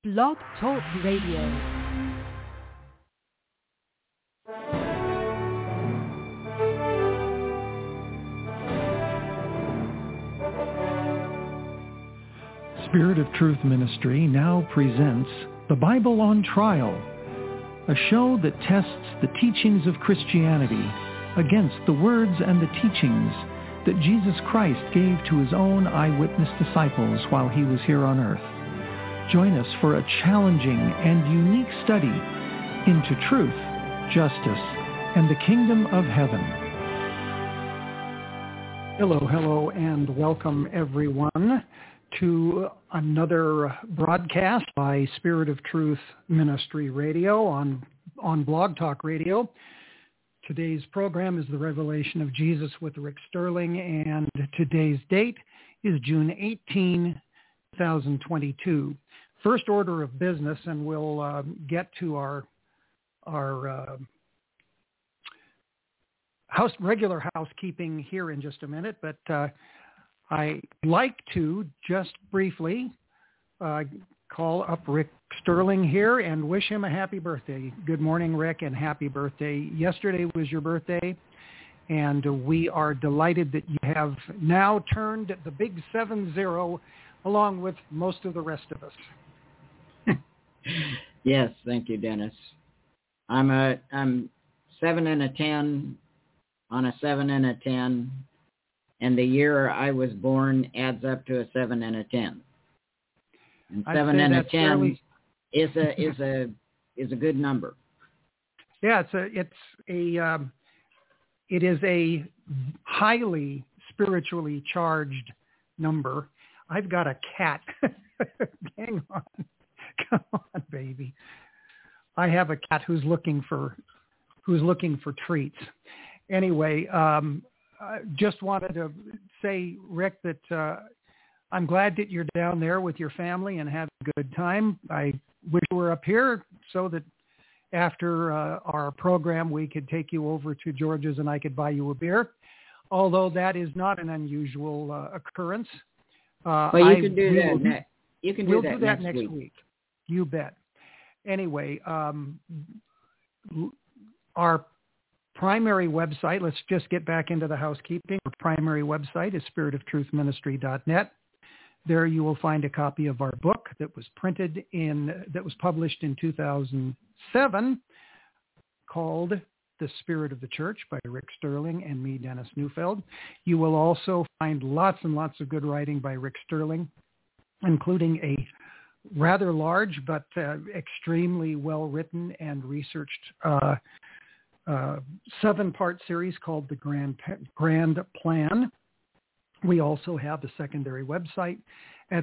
Blog Talk Radio. Spirit of Truth Ministry now presents The Bible on Trial, a show that tests the teachings of Christianity against the words and the teachings that Jesus Christ gave to his own eyewitness disciples while he was here on earth. Join us for a challenging and unique study into truth, justice, and the kingdom of heaven. Hello, and welcome everyone to another broadcast by Spirit of Truth Ministry Radio on Blog Talk Radio. Today's program is The Revelation of Jesus with Rick Sterling, and today's date is June 18, 2022. First order of business, and we'll get to our regular housekeeping here in just a minute, but I'd like to just briefly call up Rick Sterling here and wish him a happy birthday. Good morning, Rick, and happy birthday. Yesterday was your birthday, and we are delighted that you have now turned the big 7-0 along with most of the rest of us. Yes, thank you, Dennis. I'm 7 and a 10 on a 7 and a 10. And the year I was born adds up to a 7 and a 10. And 7 and a 10 is a good number. Yeah, it is a highly spiritually charged number. I've got a cat. Hang on. Come on, baby. I have a cat who's looking for treats. Anyway, I just wanted to say, Rick, that I'm glad that you're down there with your family and having a good time. I wish you were up here so that after our program we could take you over to George's and I could buy you a beer, although that is not an unusual occurrance. Well, you can do that. We'll do that next week. You bet. Anyway, our primary website, let's just get back into the housekeeping. Our primary website is spiritoftruthministry.net. There you will find a copy of our book that was published in 2007 called The Spirit of the Church by Rick Sterling and me, Dennis Neufeld. You will also find lots and lots of good writing by Rick Sterling, including a rather large but extremely well-written and researched 7-part series called The Grand Plan. We also have a secondary website at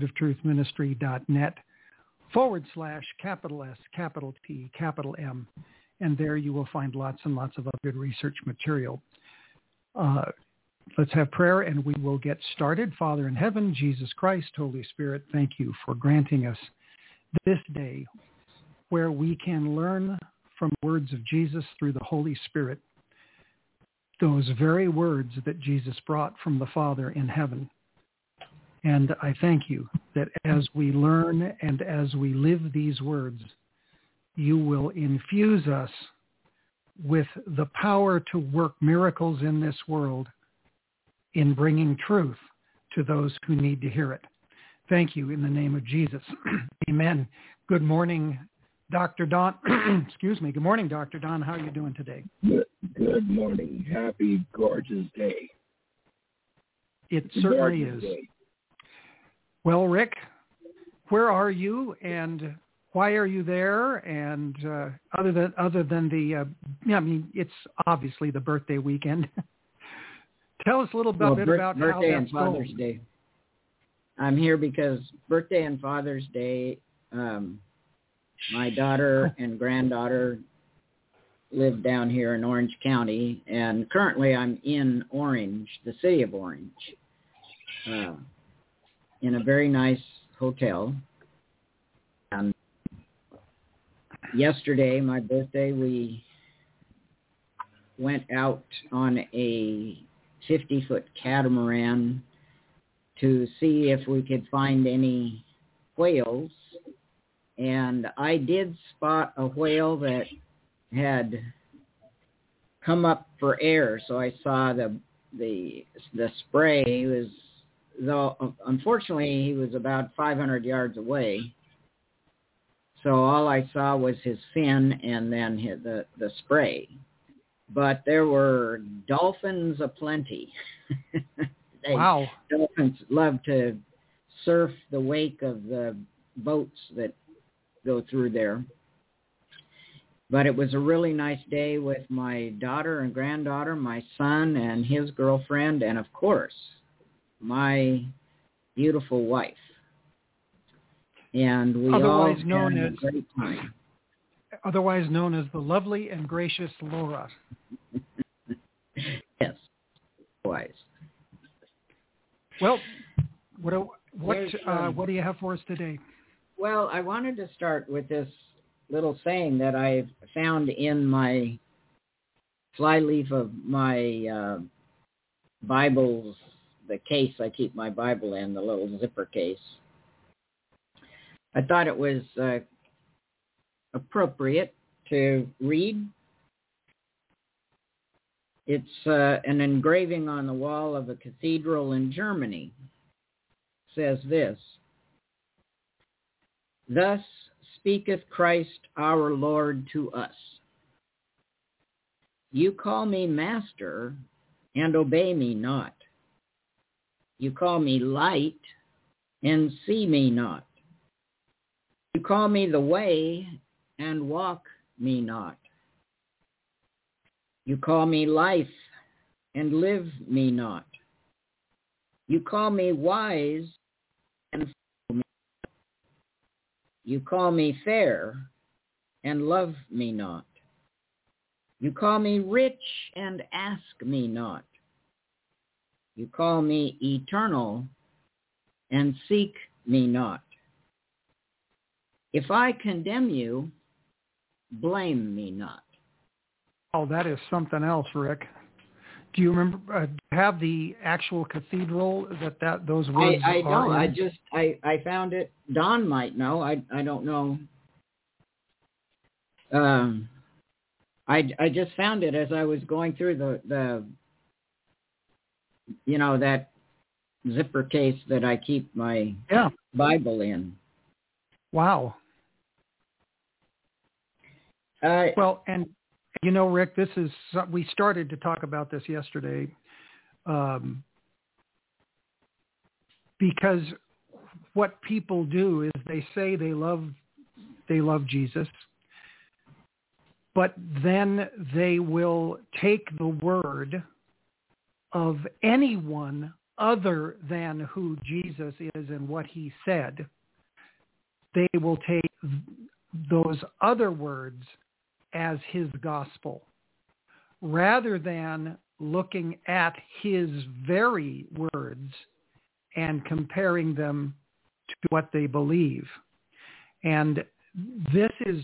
spiritofTruthMinistry.net/S, M, and there you will find lots and lots of other good research material. Let's have prayer and we will get started. Father in heaven, Jesus Christ, Holy Spirit, thank you for granting us this day where we can learn from the words of Jesus through the Holy Spirit, those very words that Jesus brought from the Father in heaven. And I thank you that as we learn and as we live these words, you will infuse us with the power to work miracles in this world in bringing truth to those who need to hear it. Thank you in the name of Jesus. Amen. Good morning, Dr. Don. Excuse me. Good morning, Dr. Don. How are you doing today? Good morning. Happy, gorgeous day. It certainly is. Day. Well, Rick, where are you and why are you there? And other than the, it's obviously the birthday weekend. Tell us a little bit about birthday how and that's Father's going. Day. I'm here because birthday and Father's Day, my daughter and granddaughter live down here in Orange County, and currently I'm in Orange, the city of Orange, in a very nice hotel. And yesterday, my birthday, we went out on a 50-foot catamaran to see if we could find any whales and I did spot a whale that had come up for air. So I saw the spray. He was, though unfortunately he was about 500 yards away. So all I saw was his fin and then the spray. But there were dolphins aplenty. Wow. Dolphins love to surf the wake of the boats that go through there. But it was a really nice day with my daughter and granddaughter, my son and his girlfriend, and of course, my beautiful wife. And we Otherwise all known had as a great time. Otherwise known as the lovely and gracious Laura. Yes, wise. Well, what do you have for us today? Well, I wanted to start with this little saying that I found in my flyleaf of my Bibles, the case I keep my Bible in, the little zipper case. I thought it was appropriate to read. It's an engraving on the wall of a cathedral in Germany. It says this: "Thus speaketh Christ our Lord to us. You call me master and obey me not. You call me light and see me not. You call me the way and walk me not. You call me life and live me not. You call me wise and follow me. You call me fair and love me not. You call me rich and ask me not. You call me eternal and seek me not. If I condemn you, blame me not." Oh, that is something else, Rick. Do you remember? Have the actual cathedral that those words I are don't. in? I found it. Don might know. I don't know. I just found it as I was going through the that zipper case that I keep my Bible in. Wow. Well, and Rick, this is, we started to talk about this yesterday, because what people do is they say they love Jesus, but then they will take the word of anyone other than who Jesus is and what he said. They will take those other words as his gospel, rather than looking at his very words and comparing them to what they believe. And this is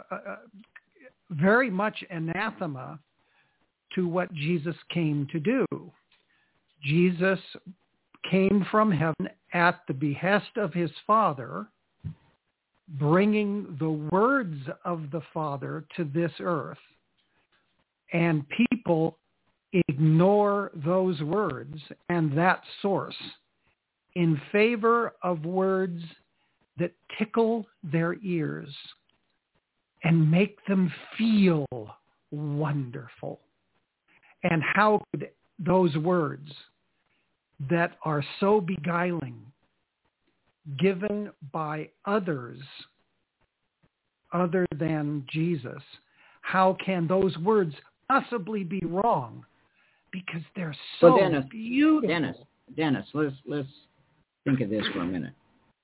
very much anathema to what Jesus came to do. Jesus came from heaven at the behest of his Father, bringing the words of the Father to this earth. And people ignore those words and that source in favor of words that tickle their ears and make them feel wonderful. And how could those words that are so beguiling, given by others other than Jesus, how can those words possibly be wrong? Because they're so beautiful. Dennis, let's think of this for a minute.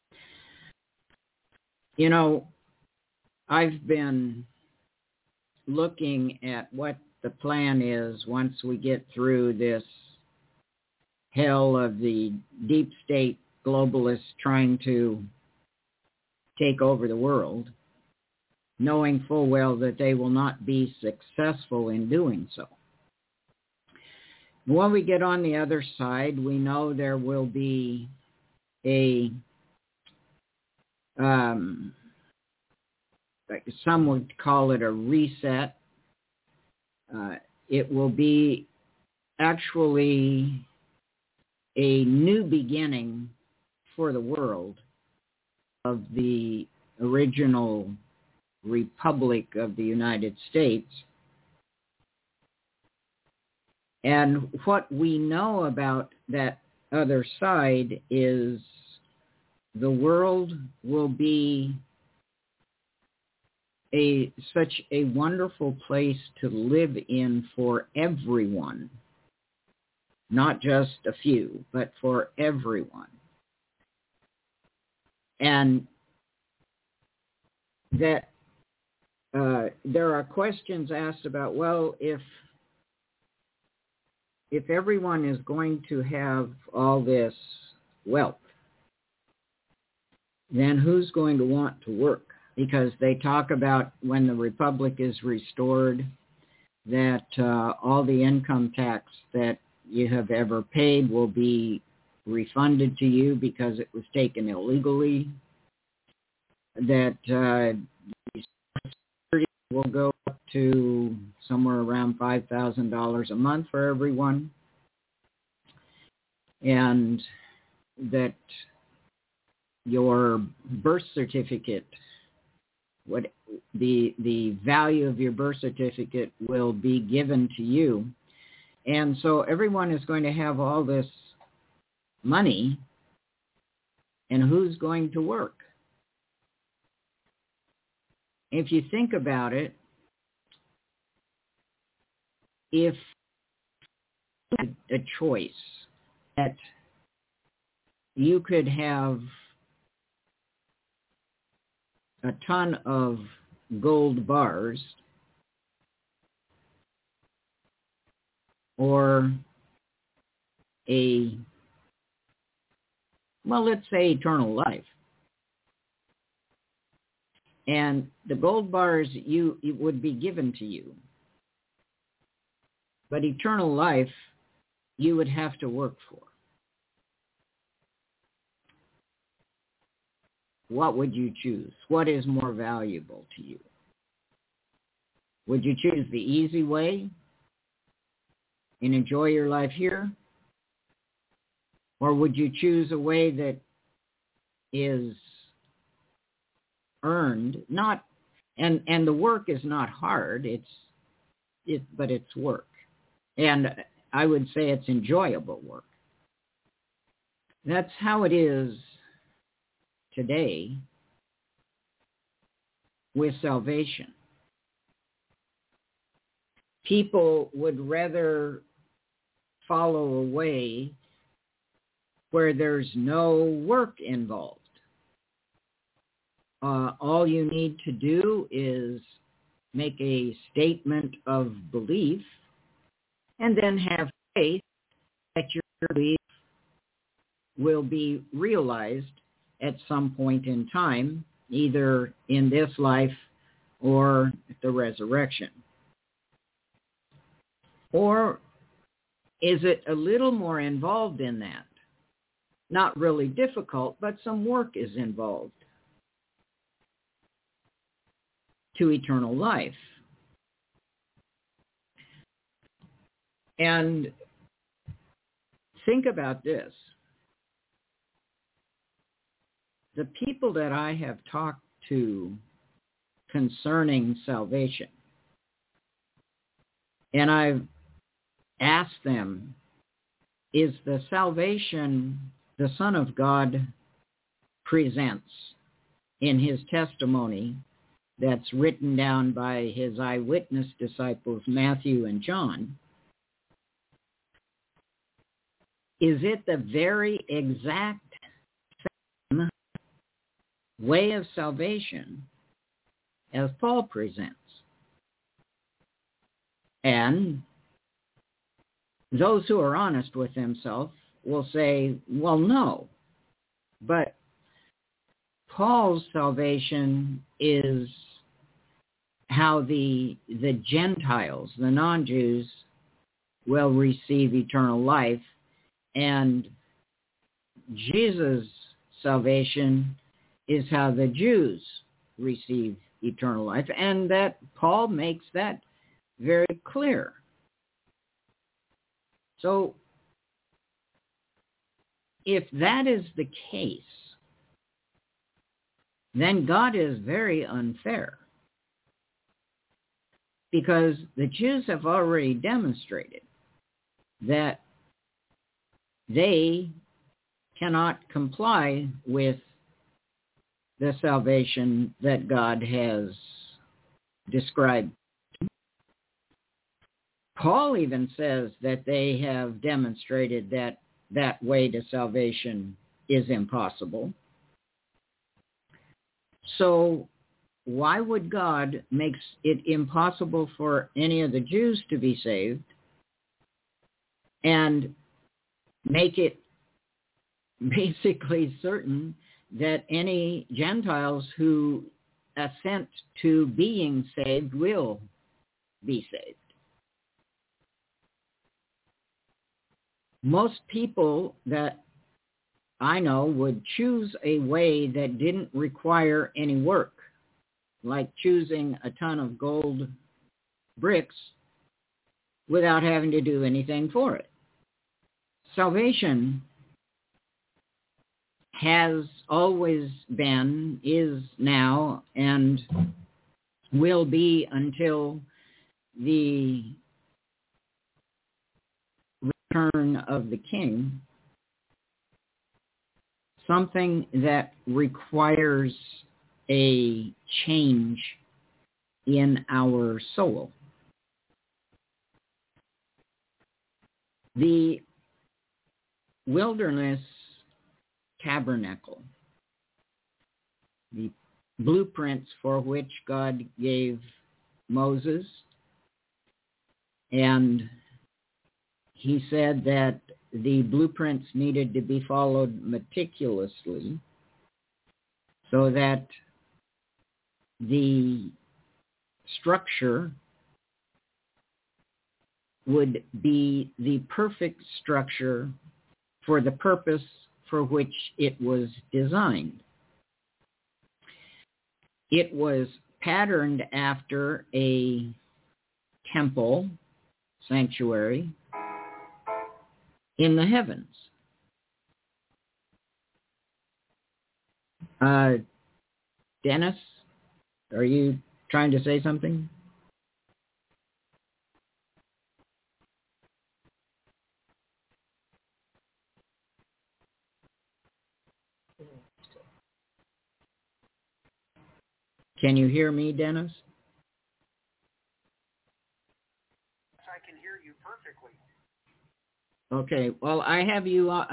I've been looking at what the plan is once we get through this hell of the deep state globalists trying to take over the world, knowing full well that they will not be successful in doing so. When we get on the other side, we know there will be a some would call it a reset. It will be actually a new beginning for the world of the original Republic of the United States. And what we know about that other side is the world will be such a wonderful place to live in for everyone, not just a few, but for everyone. And that there are questions asked about, well, if everyone is going to have all this wealth, then who's going to want to work? Because they talk about when the Republic is restored, that all the income tax that you have ever paid will be refunded to you because it was taken illegally, that will go up to somewhere around $5,000 a month for everyone, and that your birth certificate, what the value of your birth certificate will be given to you. And so everyone is going to have all this money, and who's going to work? If you think about it, if a choice that you could have a ton of gold bars or let's say eternal life. And the gold bars it would be given to you. But eternal life, you would have to work for. What would you choose? What is more valuable to you? Would you choose the easy way and enjoy your life here? Or would you choose a way that is earned, and the work is not hard, but it's work. And I would say it's enjoyable work. That's how it is today with salvation. People would rather follow a way where there's no work involved. All you need to do is make a statement of belief and then have faith that your belief will be realized at some point in time, either in this life or the resurrection. Or is it a little more involved in that? Not really difficult, but some work is involved to eternal life. And think about this. The people that I have talked to concerning salvation, and I've asked them, is the salvation the Son of God presents in his testimony that's written down by his eyewitness disciples, Matthew and John, is it the very exact same way of salvation as Paul presents? And those who are honest with themselves will say, well, no. But Paul's salvation is how the Gentiles, the non-Jews, will receive eternal life. And Jesus' salvation is how the Jews receive eternal life, and that Paul makes that very clear. So if that is the case, then God is very unfair, because the Jews have already demonstrated that they cannot comply with the salvation that God has described. Paul even says that they have demonstrated that that way to salvation is impossible. So why would God make it impossible for any of the Jews to be saved and make it basically certain that any Gentiles who assent to being saved will be saved? Most people that I know would choose a way that didn't require any work, like choosing a ton of gold bricks without having to do anything for it. Salvation has always been, is now, and will be until the return of the King, something that requires a change in our soul. The wilderness tabernacle, the blueprints for which God gave Moses, and he said that the blueprints needed to be followed meticulously so that the structure would be the perfect structure for the purpose for which it was designed. It was patterned after a temple, sanctuary, in the heavens. Dennis, are you trying to say something? Can you hear me, Dennis? I can hear you perfectly. Okay, well, I have you on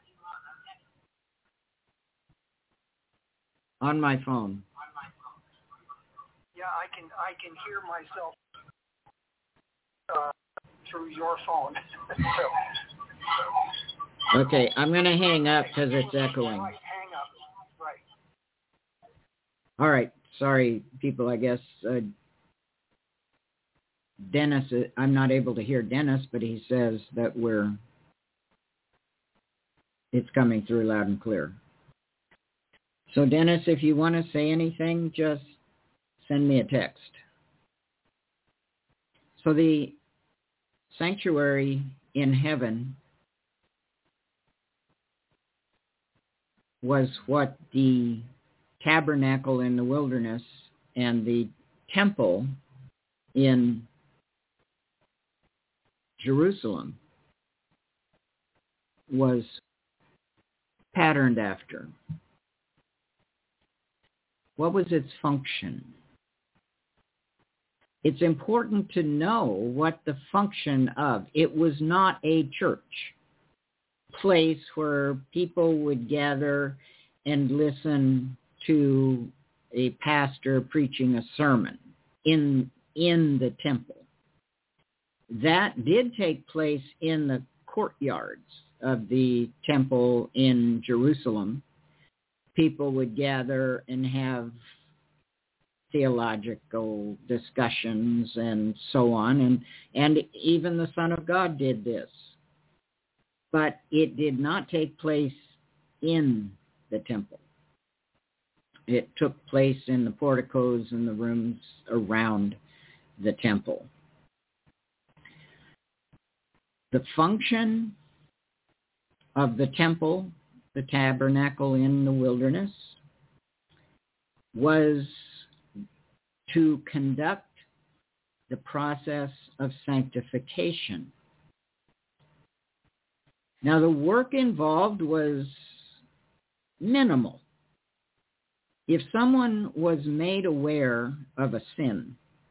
my phone. Yeah, I can hear myself through your phone. Okay, I'm going to hang up because it's echoing. Right, hang up. Right. All right, sorry, people, I guess. Dennis, I'm not able to hear Dennis, but he says that it's coming through loud and clear. So Dennis, if you want to say anything, just send me a text. So the sanctuary in heaven was what the tabernacle in the wilderness and the temple in Jerusalem was patterned after. What was its function? It's important to know what the function of. It was not a church place where people would gather and listen to a pastor preaching a sermon in the temple. That did take place in the courtyards of the temple in Jerusalem. People would gather and have theological discussions and so on, and even the Son of God did this. But it did not take place in the temple. It took place in the porticos and the rooms around the temple. The function of the temple, the tabernacle in the wilderness, was to conduct the process of sanctification. Now, the work involved was minimal. If someone was made aware of a sin,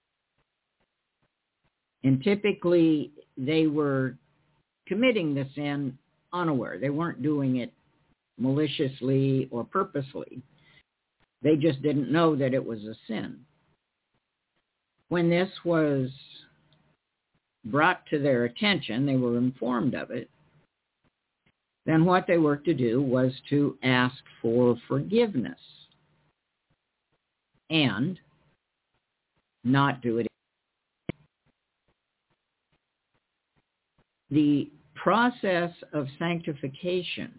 and typically they were committing the sin unaware, they weren't doing it maliciously or purposely. They just didn't know that it was a sin. When this was brought to their attention, they were informed of it, then what they were to do was to ask for forgiveness and not do it. The process of sanctification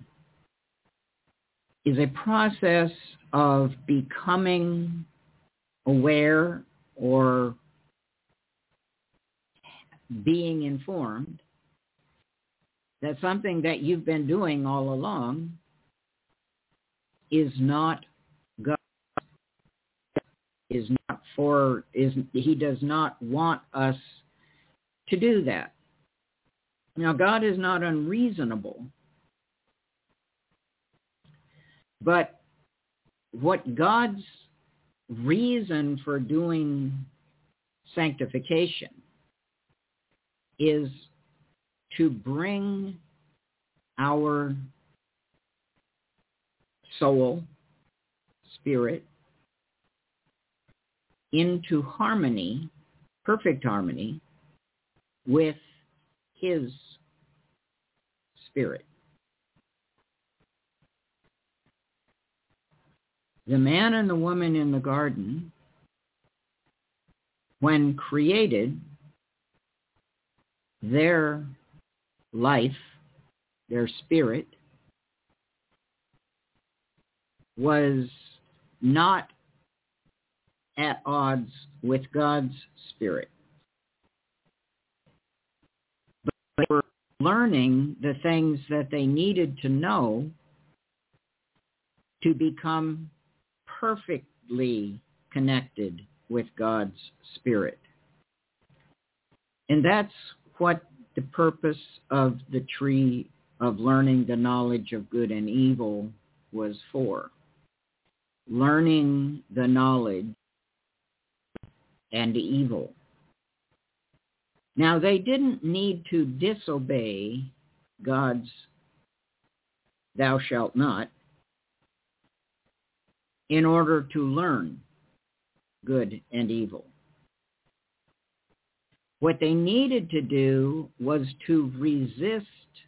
is a process of becoming aware or being informed that something that you've been doing all along is not God, he does not want us to do that. Now, God is not unreasonable, but what God's reason for doing sanctification is to bring our soul, spirit, into harmony, perfect harmony, with his spirit. The man and the woman in the garden, when created, their life, their spirit, was not at odds with God's spirit. But they were learning the things that they needed to know to become perfectly connected with God's spirit. And that's what the purpose of the tree of learning the knowledge of good and evil was for. Learning the knowledge and evil. Now, they didn't need to disobey God's "thou shalt not" in order to learn good and evil. What they needed to do was to resist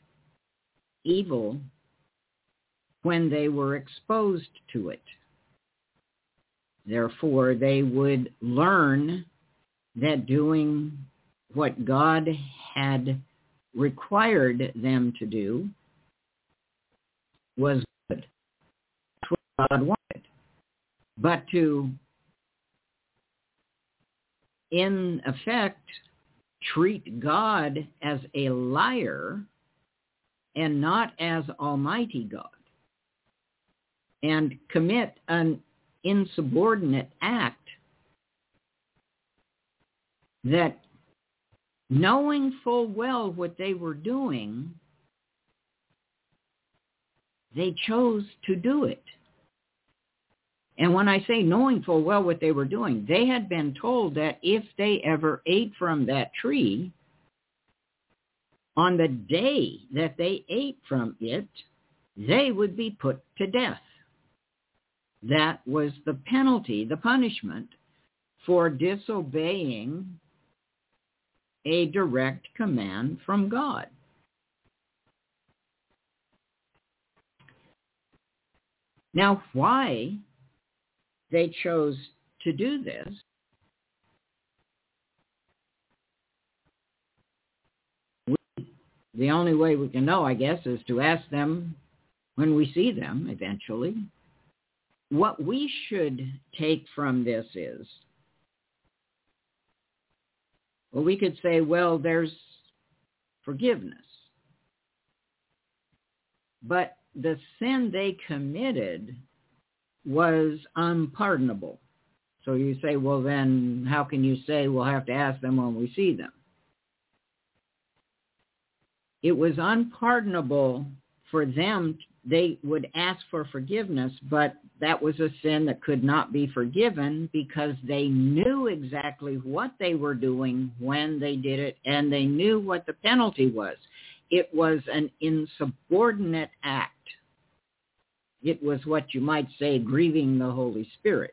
evil when they were exposed to it. Therefore, they would learn that doing what God had required them to do was good. That's what God wanted. But to, in effect, treat God as a liar and not as Almighty God, and commit an insubordinate act that, knowing full well what they were doing, they chose to do it. And when I say knowing full well what they were doing, they had been told that if they ever ate from that tree, on the day that they ate from it, they would be put to death. That was the penalty, the punishment for disobeying a direct command from God. Now, why they chose to do this the only way we can know, I guess, is to ask them when we see them eventually. what we should take from this is, well, we could say, well, there's forgiveness. But the sin they committed was unpardonable. So you say, well, then how can you say we'll have to ask them when we see them? It was unpardonable for them. They would ask for forgiveness, but that was a sin that could not be forgiven because they knew exactly what they were doing when they did it, and they knew what the penalty was. It was an insubordinate act. It was what you might say grieving the Holy Spirit.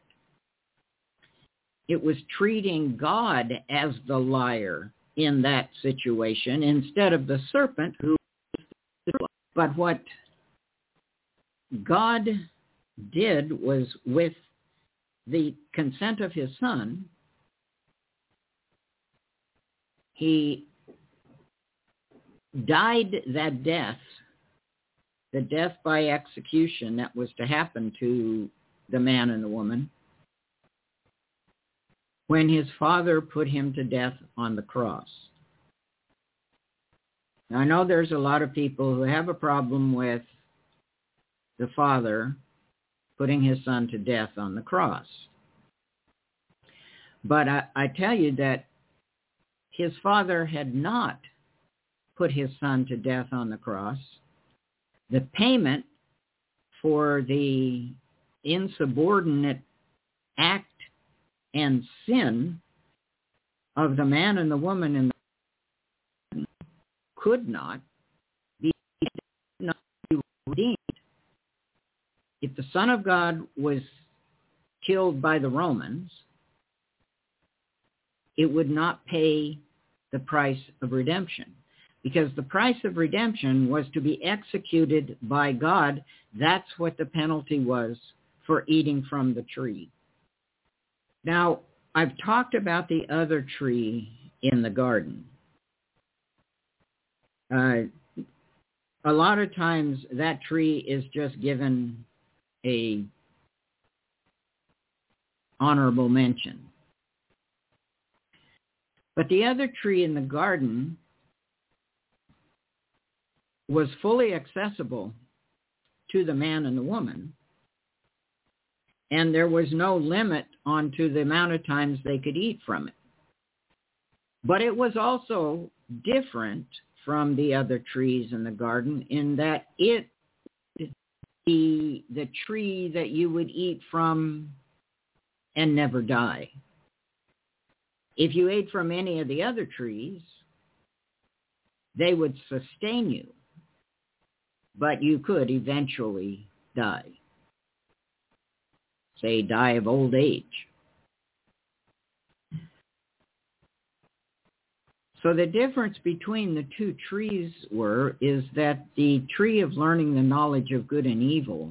It was treating God as the liar in that situation instead of the serpent who was the true. But what God did was, with the consent of his Son, he died that death, the death by execution that was to happen to the man and the woman, when his Father put him to death on the cross. Now, I know there's a lot of people who have a problem with the Father putting his Son to death on the cross. But I tell you that his Father had not put his Son to death on the cross. The payment for the insubordinate act and sin of the man and the woman in the garden could not be redeemed. If the Son of God was killed by the Romans, it would not pay the price of redemption, because the price of redemption was to be executed by God. That's what the penalty was for eating from the tree. Now, I've talked about the other tree in the garden. A lot of times that tree is just given a honorable mention. But the other tree in the garden was fully accessible to the man and the woman, and there was no limit on to the amount of times they could eat from it. But it was also different from the other trees in the garden in that it the tree that you would eat from and never die. If you ate from any of the other trees, they would sustain you, but you could eventually die. Say, die of old age. So the difference between the two trees is that the tree of learning the knowledge of good and evil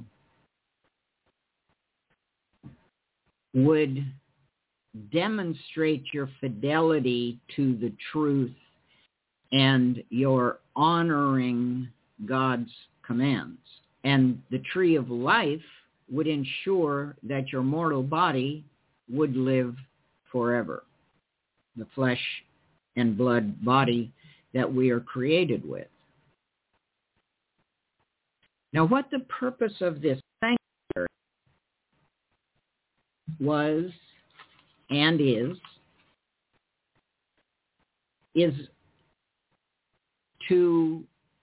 would demonstrate your fidelity to the truth and your honoring God's commands. And the tree of life would ensure that your mortal body would live forever. The flesh and blood body that we are created with. Now, what the purpose of this sanctuary was and is to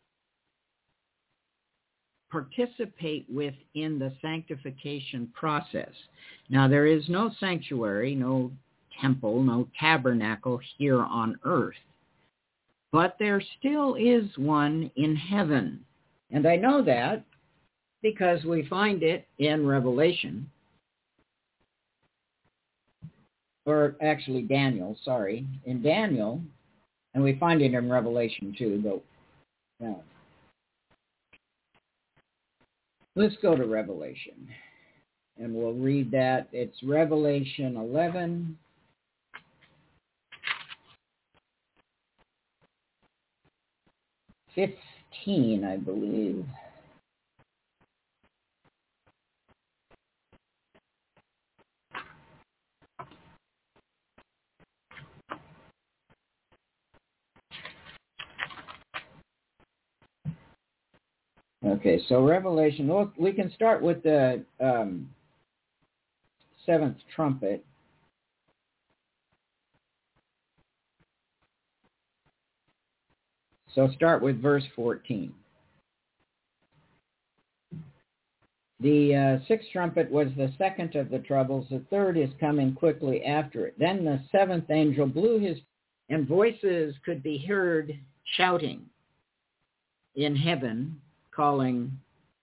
participate with in the sanctification process. Now, there is no sanctuary, no temple, no tabernacle here on earth, but there still is one in heaven. And I know that because we find it in Revelation, or actually Daniel, in Daniel, and we find it in Revelation too, but no. Let's go to Revelation, and we'll read that. It's Revelation 11. I believe. Okay, so Revelation, look, we can start with the seventh trumpet. So start with verse 14. The sixth trumpet was the second of the troubles. The third is coming quickly after it. Then the seventh angel blew his, and voices could be heard shouting in heaven, calling,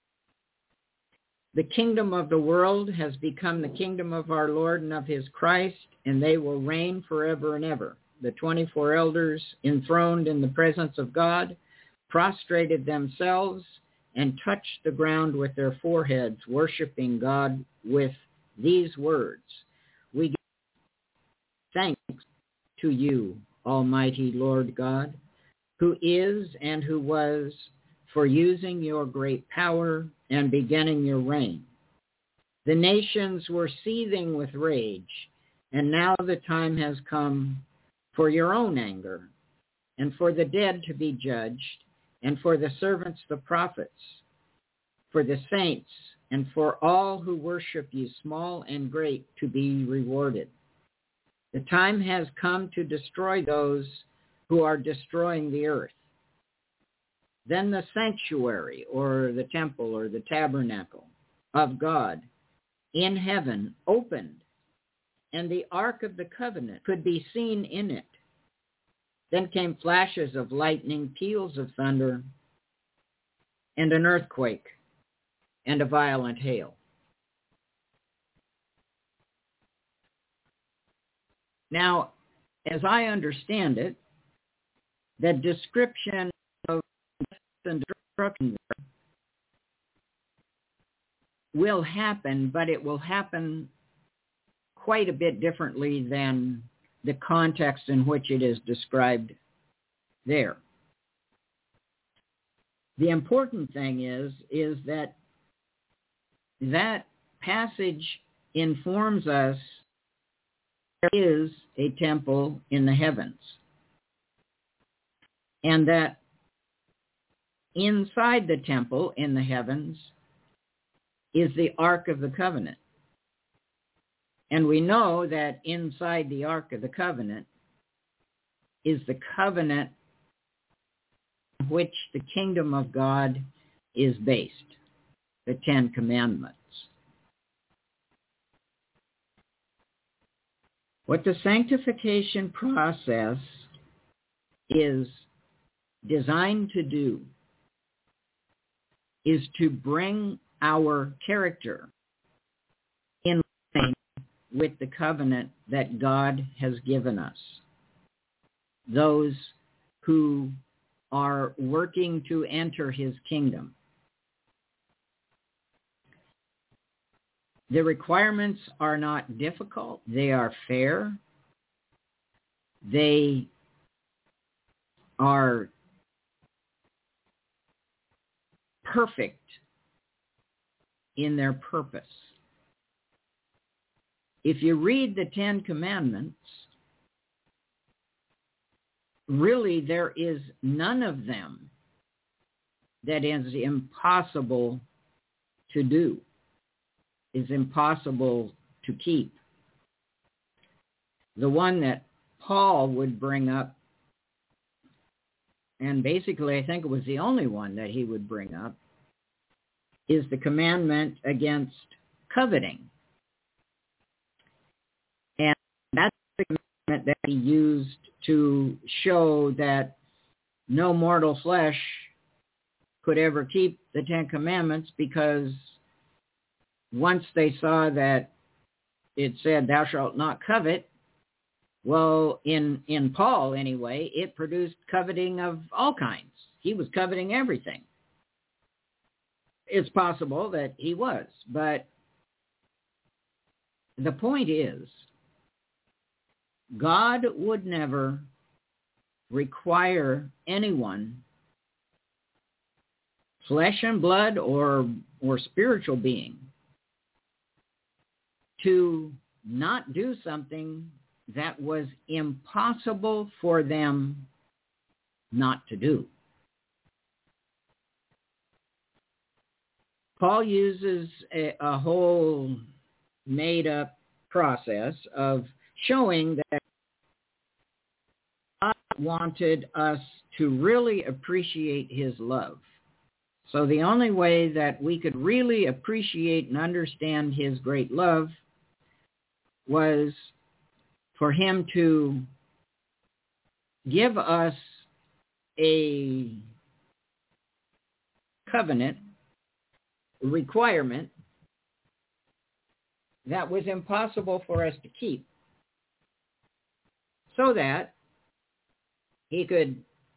"The kingdom of the world has become the kingdom of our Lord and of his Christ, and they will reign forever and ever." The 24 elders, enthroned in the presence of God, prostrated themselves and touched the ground with their foreheads, worshiping God with these words: "We give thanks to you, Almighty Lord God, who is and who was, for using your great power and beginning your reign. The nations were seething with rage, and now the time has come for your own anger, and for the dead to be judged, and for the servants the prophets, for the saints, and for all who worship you, small and great, to be rewarded. The time has come to destroy those who are destroying the earth." Then the sanctuary, or the temple, or the tabernacle of God in heaven opened, and the Ark of the Covenant could be seen in it. Then came flashes of lightning, peals of thunder, and an earthquake, and a violent hail. Now, as I understand it, the description of death and destruction will happen, but it will happen quite a bit differently than the context in which it is described there. The important thing is that that passage informs us there is a temple in the heavens, and that inside the temple in the heavens is the Ark of the Covenant. And we know that inside the Ark of the Covenant is the covenant on which the kingdom of God is based, the Ten Commandments. What the sanctification process is designed to do is to bring our character in line with the covenant that God has given us. Those who are working to enter his kingdom. The requirements are not difficult. They are fair. They are perfect in their purpose. If you read the Ten Commandments, really there is none of them that is impossible to do, is impossible to keep. The one that Paul would bring up, and basically I think it was the only one that he would bring up, is the commandment against coveting. And that's the commandment that he used to show that no mortal flesh could ever keep the Ten Commandments, because once they saw that it said, "Thou shalt not covet," well, in Paul anyway, it produced coveting of all kinds. He was coveting everything. It's possible that he was, but the point is, God would never require anyone, flesh and blood or spiritual being, to not do something that was impossible for them not to do. Paul uses a whole made-up process of showing that God wanted us to really appreciate his love. So the only way that we could really appreciate and understand his great love was for him to give us a covenant requirement that was impossible for us to keep, so that he could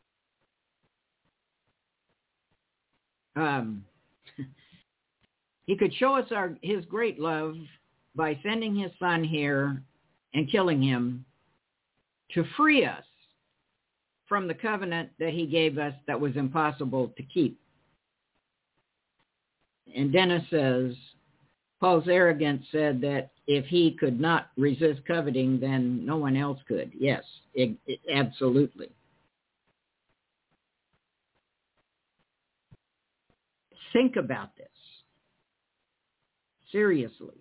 show us his great love by sending his son here and killing him to free us from the covenant that he gave us that was impossible to keep. And Dennis says, Paul's arrogance said that if he could not resist coveting, then no one else could. Yes, absolutely. Think about this. Seriously.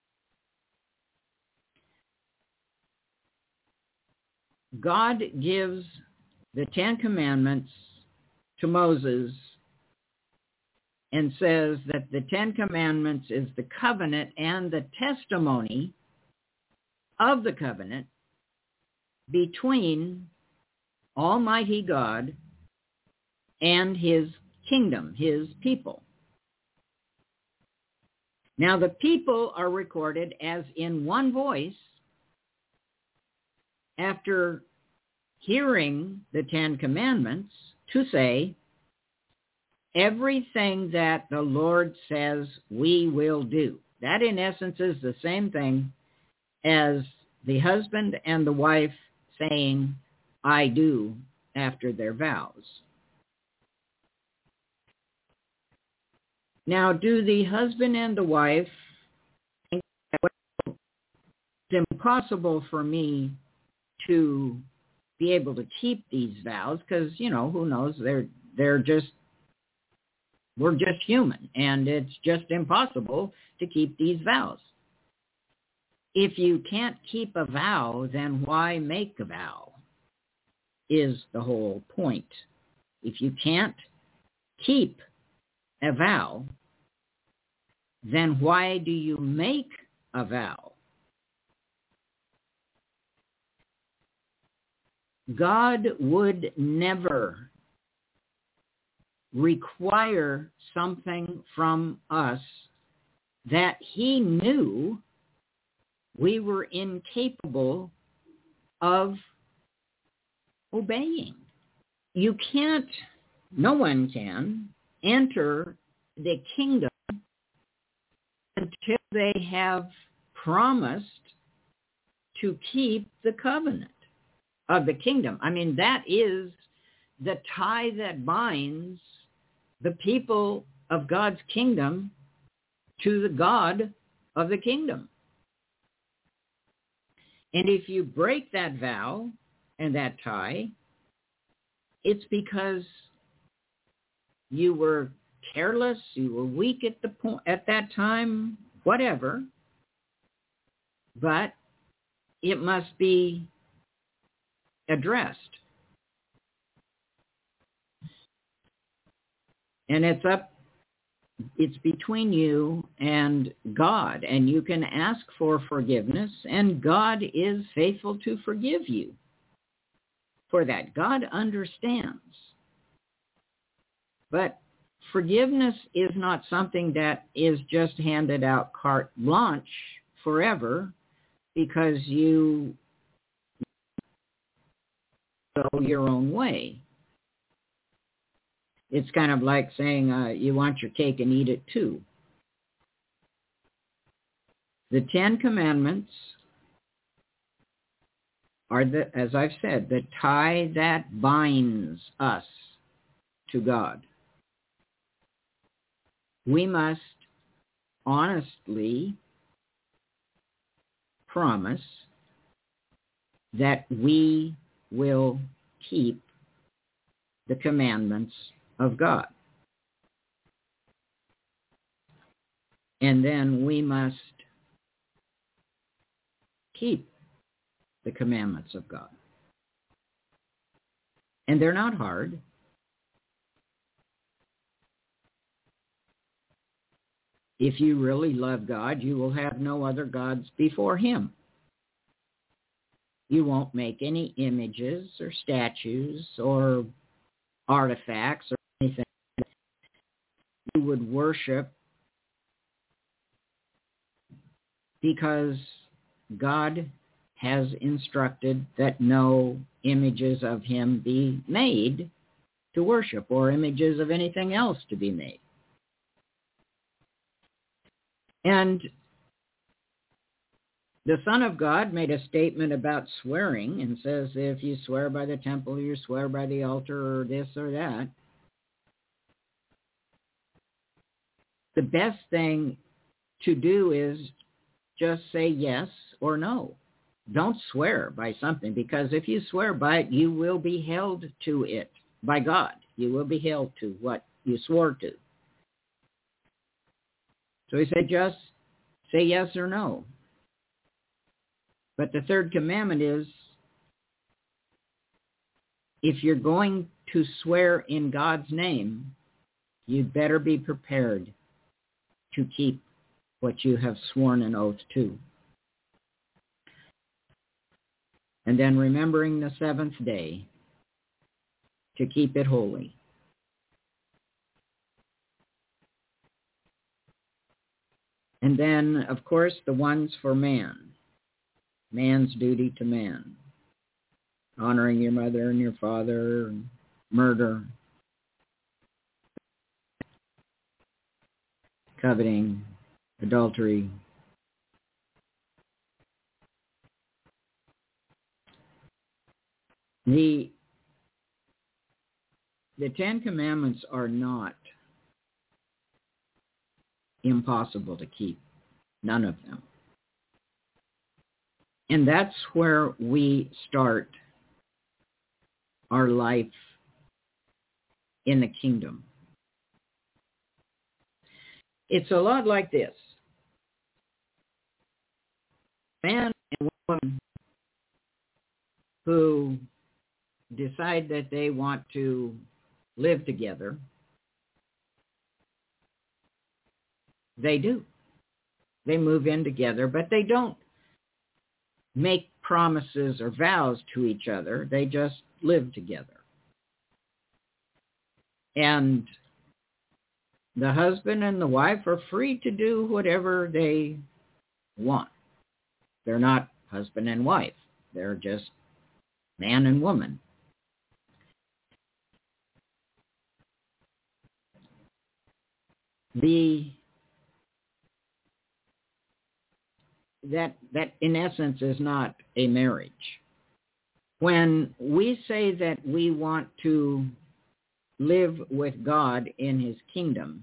God gives the Ten Commandments to Moses and says that the Ten Commandments is the covenant and the testimony of the covenant between Almighty God and his kingdom, his people. Now the people are recorded as in one voice after hearing the Ten Commandments to say, everything that the Lord says we will do. That in essence is the same thing as the husband and the wife saying, I do, after their vows. Now, do the husband and the wife think that it's impossible for me to be able to keep these vows? Because, who knows, we're just human, and it's just impossible to keep these vows. If you can't keep a vow, then why make a vow, is the whole point. If you can't keep a vow, then why do you make a vow? God would never require something from us that he knew we were incapable of obeying. No one can enter the kingdom until they have promised to keep the covenant of the kingdom. I mean, that is the tie that binds the people of God's kingdom to the God of the kingdom. And if you break that vow and that tie, it's because you were careless, you were weak at that time, whatever. But it must be addressed. And it's between you and God, and you can ask for forgiveness, and God is faithful to forgive you for that. God understands. But forgiveness is not something that is just handed out carte blanche forever because you go your own way. It's kind of like saying you want your cake and eat it too. The Ten Commandments are, as I've said, the tie that binds us to God. We must honestly promise that we will keep the commandments of God. And then we must keep the commandments of God. And they're not hard. If you really love God, you will have no other gods before him. You won't make any images or statues or artifacts or anything you would worship, because God has instructed that no images of him be made to worship, or images of anything else to be made. And the Son of God made a statement about swearing and says, if you swear by the temple, you swear by the altar, or this or that. The best thing to do is just say yes or no. Don't swear by something, because if you swear by it, you will be held to it by God. You will be held to what you swore to. So he said, just say yes or no. But the third commandment is, if you're going to swear in God's name, you'd better be prepared to keep what you have sworn an oath to. And then remembering the seventh day to keep it holy. And then, of course, the ones for man. Man's duty to man. Honoring your mother and your father, murder, coveting, adultery. The Ten Commandments are not impossible to keep. None of them. And that's where we start our life in the kingdom. It's a lot like this. Man and woman who decide that they want to live together, they do. They move in together, but they don't make promises or vows to each other. They just live together. And the husband and the wife are free to do whatever they want. They're not husband and wife. They're just man and woman. That in essence is not a marriage. When we say that we want to live with God in his kingdom,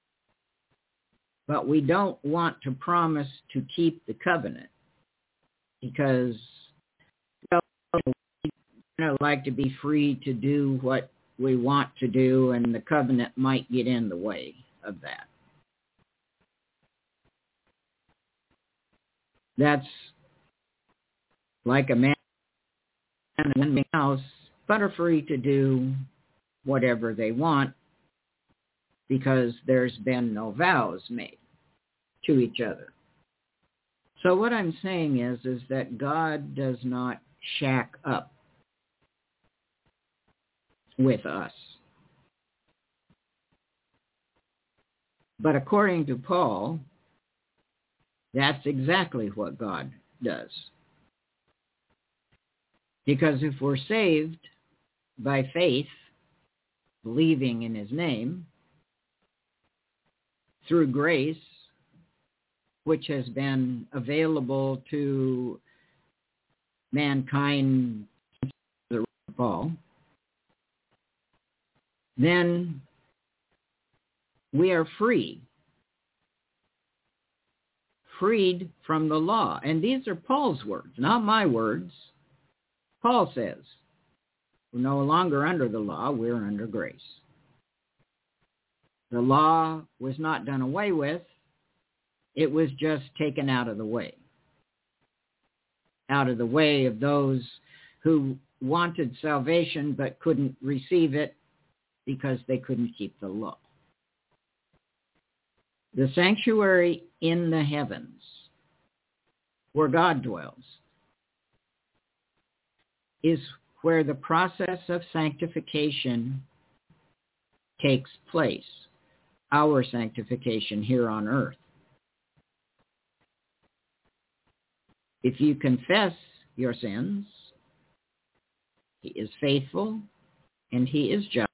but we don't want to promise to keep the covenant, because we like to be free to do what we want to do, and the covenant might get in the way of that. That's like a man and a woman house, but are free to do whatever they want because there's been no vows made to each other. So what I'm saying is that God does not shack up with us. But according to Paul, that's exactly what God does. Because if we're saved by faith, believing in his name, through grace, which has been available to mankind since the fall, then we are freed from the law. And these are Paul's words, not my words. Paul says, we're no longer under the law, we're under grace. The law was not done away with, It was just taken out of the way of those who wanted salvation but couldn't receive it because they couldn't keep the law. The sanctuary in the heavens, where God dwells, is where the process of sanctification takes place, our sanctification here on earth. If you confess your sins, he is faithful and he is just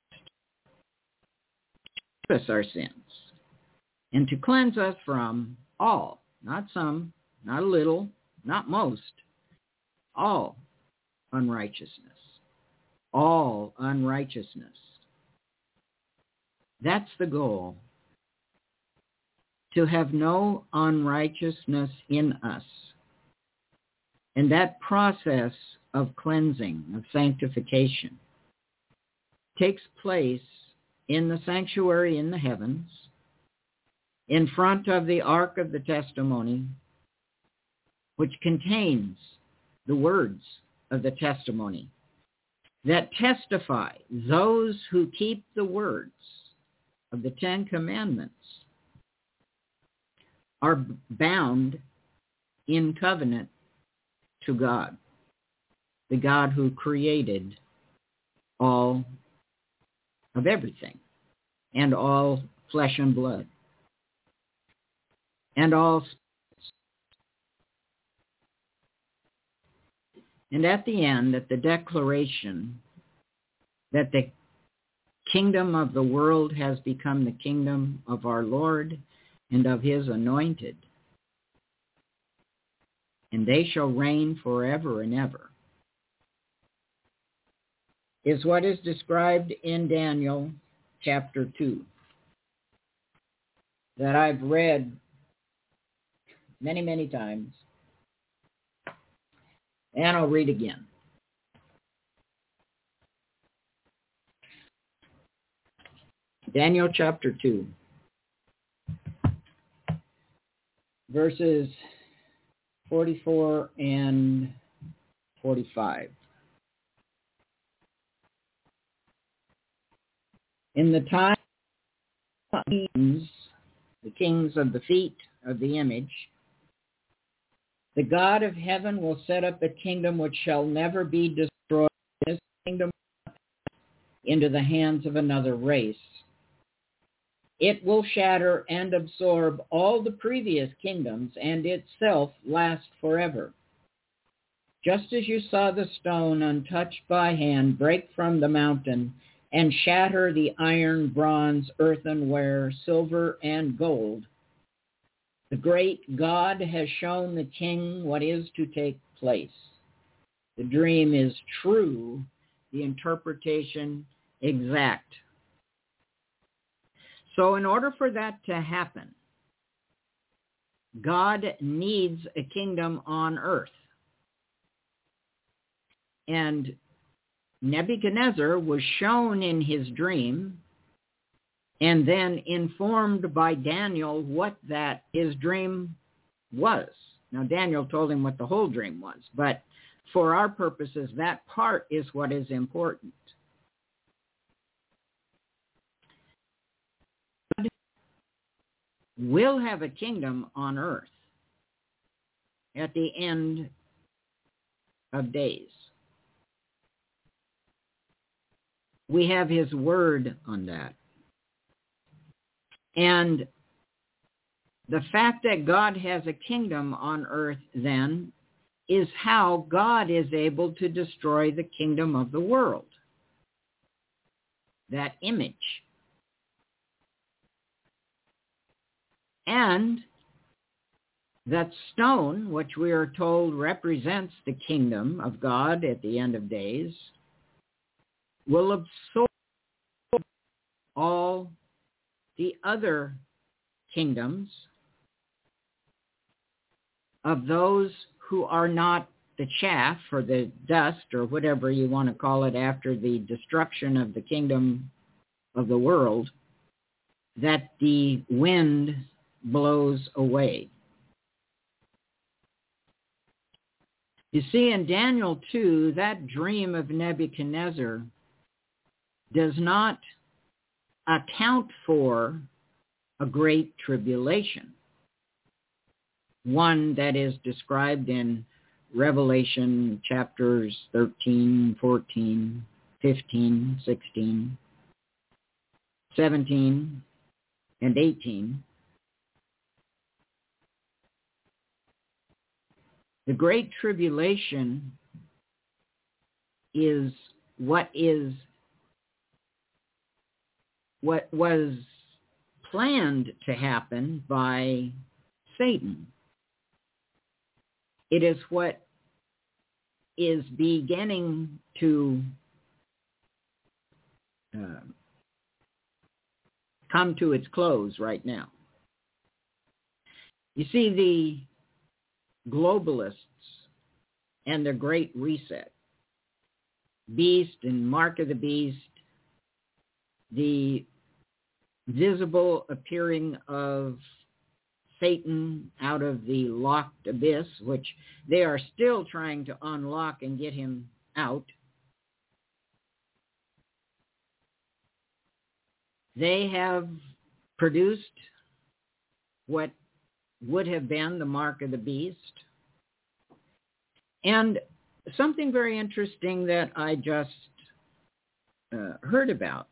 to forgive us our sins and to cleanse us from all, not some, not a little, not most, all unrighteousness. All unrighteousness. That's the goal. To have no unrighteousness in us. And that process of cleansing, of sanctification, takes place in the sanctuary in the heavens, in front of the Ark of the Testimony, which contains the words of the testimony that testify those who keep the words of the Ten Commandments are bound in covenant to God, the God who created all of everything and all flesh and blood and all spirits. And at the end, at the declaration that the kingdom of the world has become the kingdom of our Lord and of his anointed, and they shall reign forever and ever, is what is described in Daniel chapter 2, that I've read many, many times, and I'll read again. Daniel chapter 2, verses 44 and 45. In the time of the kings of the feet of the image, the God of heaven will set up a kingdom which shall never be destroyed. This kingdom into the hands of another race. It will shatter and absorb all the previous kingdoms and itself last forever. Just as you saw the stone untouched by hand break from the mountain and shatter the iron, bronze, earthenware, silver, and gold, the great God has shown the king what is to take place. The dream is true, the interpretation exact. So in order for that to happen, God needs a kingdom on earth. And Nebuchadnezzar was shown in his dream and then informed by Daniel what that his dream was. Now, Daniel told him what the whole dream was, but for our purposes, that part is what is important. God will have a kingdom on earth at the end of days. We have his word on that. And the fact that God has a kingdom on earth then is how God is able to destroy the kingdom of the world. That image. And that stone, which we are told represents the kingdom of God at the end of days, will absorb all the other kingdoms of those who are not the chaff or the dust or whatever you want to call it after the destruction of the kingdom of the world that the wind blows away. You see, in Daniel 2, that dream of Nebuchadnezzar does not account for a great tribulation, one that is described in Revelation chapters 13, 14, 15, 16, 17, and 18. The Great Tribulation is what was planned to happen by Satan. It is what is beginning to come to its close right now. You see, the globalists and the Great Reset, beast and mark of the beast, the visible appearing of Satan out of the locked abyss, which they are still trying to unlock and get him out. They have produced what would have been the mark of the beast. And something very interesting that I just heard about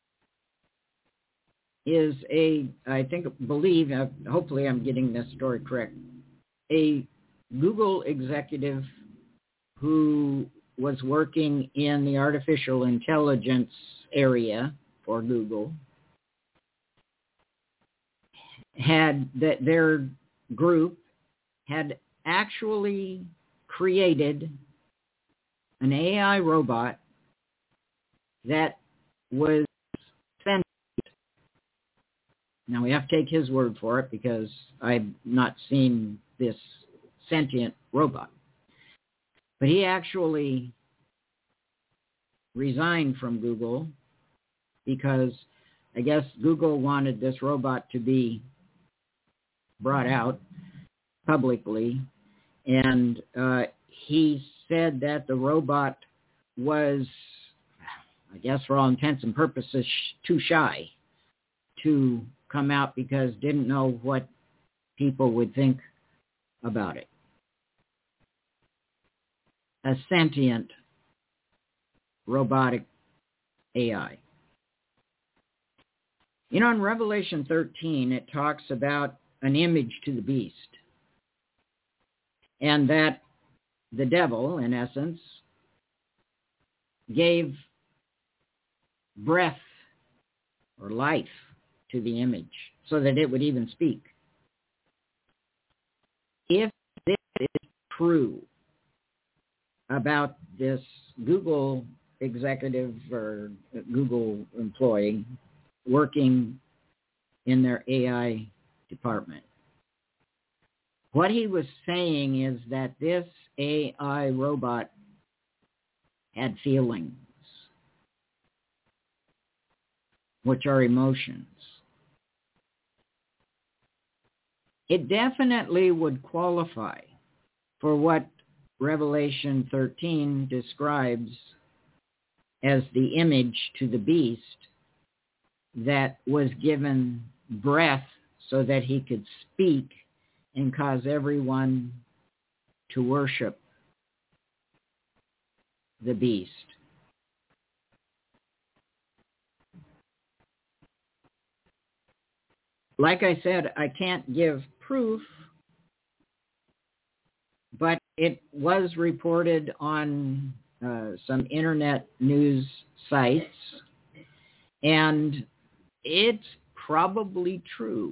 is hopefully I'm getting this story correct, a Google executive who was working in the artificial intelligence area for Google their group had actually created an AI robot that was sentient. Now we have to take his word for it because I've not seen this sentient robot. But he actually resigned from Google because I guess Google wanted this robot to be brought out publicly, and he said that the robot was, I guess for all intents and purposes, too shy to come out because didn't know what people would think about it. A sentient robotic AI. You know, in Revelation 13, it talks about an image to the beast, and that the devil, in essence, gave breath or life to the image so that it would even speak. If this is true about this Google executive or Google employee working in their AI department, what he was saying is that this AI robot had feelings, which are emotions. It definitely would qualify for what Revelation 13 describes as the image to the beast that was given breath so that he could speak and cause everyone to worship the beast. Like I said, I can't give proof, but it was reported on some internet news sites, and it's probably true.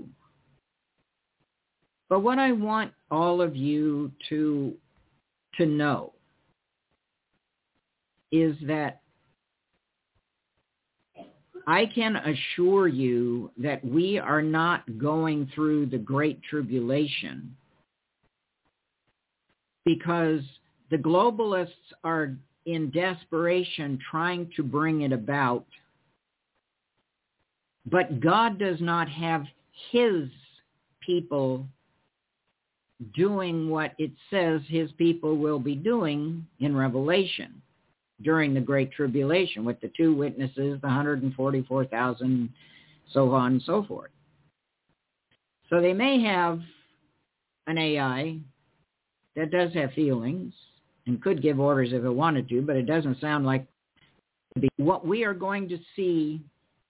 But what I want all of you to know is that I can assure you that we are not going through the Great Tribulation because the globalists are in desperation trying to bring it about, but God does not have his people doing what it says his people will be doing in Revelation during the Great Tribulation with the two witnesses, the 144,000, so on and so forth. So they may have an AI that does have feelings and could give orders if it wanted to, but it doesn't sound like what we are going to see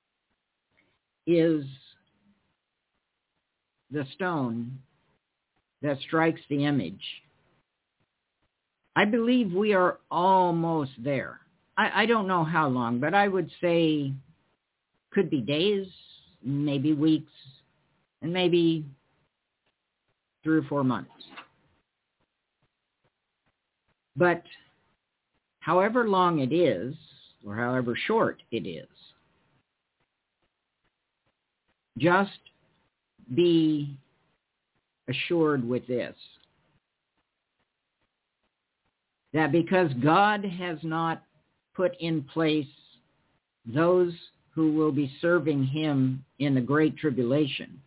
is the stone that strikes the image. I believe we are almost there. I don't know how long, but I would say could be days, maybe weeks, and maybe 3 or 4 months. But however long it is, or however short it is, just be assured with this, that because God has not put in place those who will be serving him in the Great Tribulation,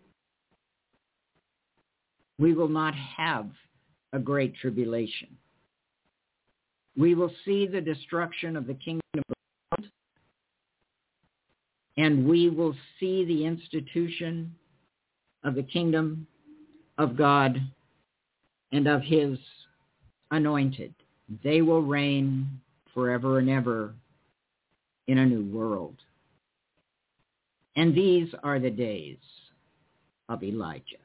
we will not have a Great Tribulation. We will see the destruction of the kingdom of God, and we will see the institution of the kingdom of God and of his anointed. They will reign forever and ever in a new world. And these are the days of Elijah.